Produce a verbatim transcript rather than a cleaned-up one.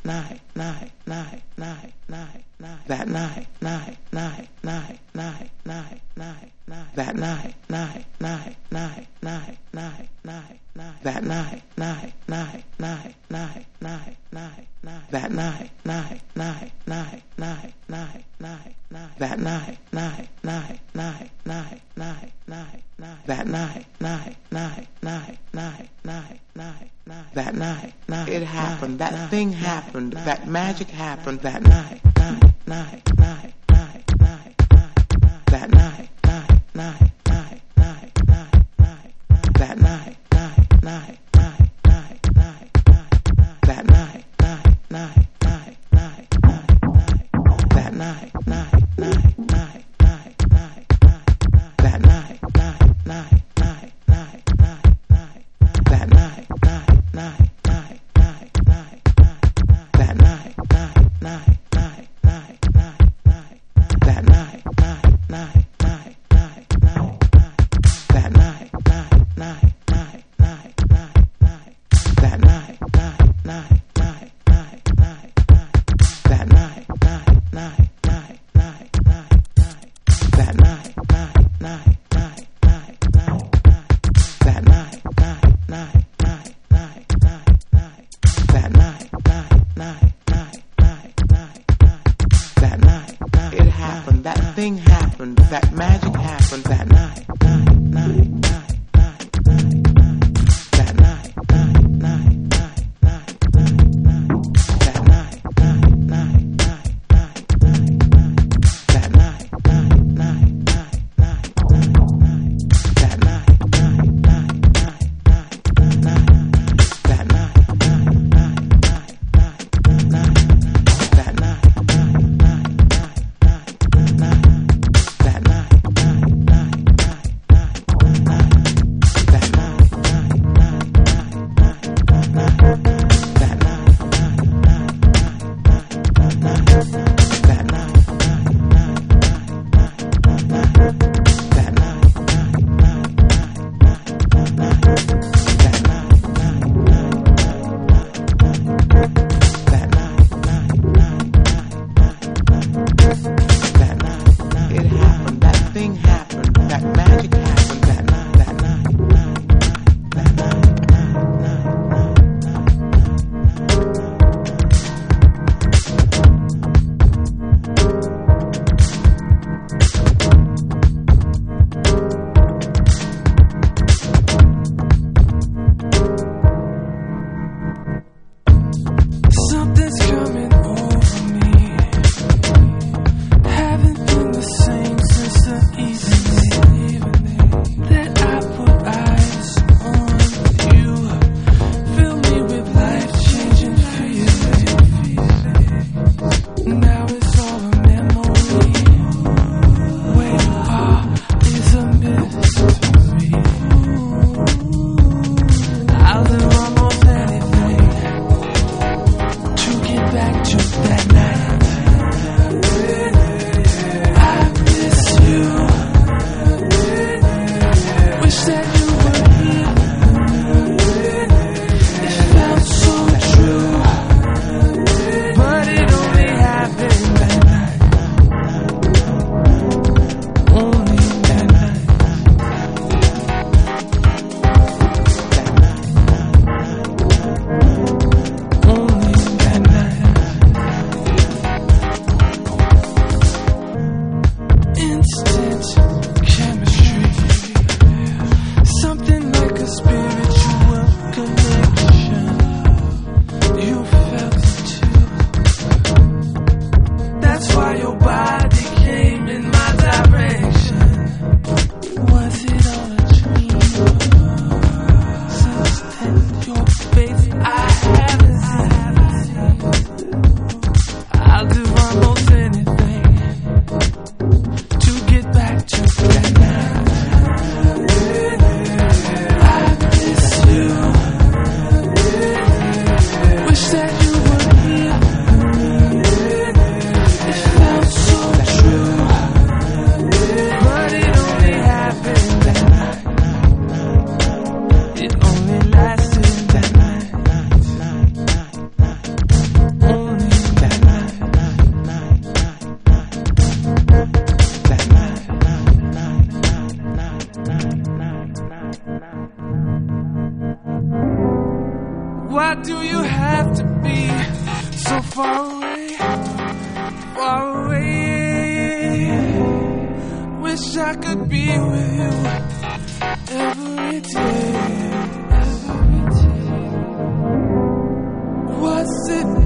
night, night, night, night, night, night, that night, night, night, night, night, night, night, night, that night, night, night, night, night, night, night, night, that night, night, night, night, night, night, night, night, that night, night, night, night, night, night, night, night, that night, night, night, night, night, night, night, night, that night, night, night, night, night, night, night, night, that night, night, it happened, that thing happened, that magic happened, that night, night, night, night, night, night, night, that night, night, night, night, night, night, night, that night, night, night, night, night, night, night, that night, night, night, night, night, night, that night, night, night, night, night, night, that night, night, night, night, night, night, that night, night, night, night, night, night, that night, night, night, night, night, night, that night, night, night, night, night, night, that night, night, night, night, night, night, that night, night, night, night, night, night, that night, night, night, night, night, night, that night, night, night, night, night, night, that night, night, night, night, night, night, that night, night, night, night, night, night, that night, night, it happened, that thing happened, that magic happened, that night, night, night, night, night, night, that night, night, night, night, night, night, that night, night, night, night, night, night, that night, night, night, night, night, night, that night, night, night, night, night, night, that night, night, night, night, night, night, that night, night, night, night, night, night, that night, night, night, Why do you have to be so far away, far away? Wish I could be with you every day, every day. What's it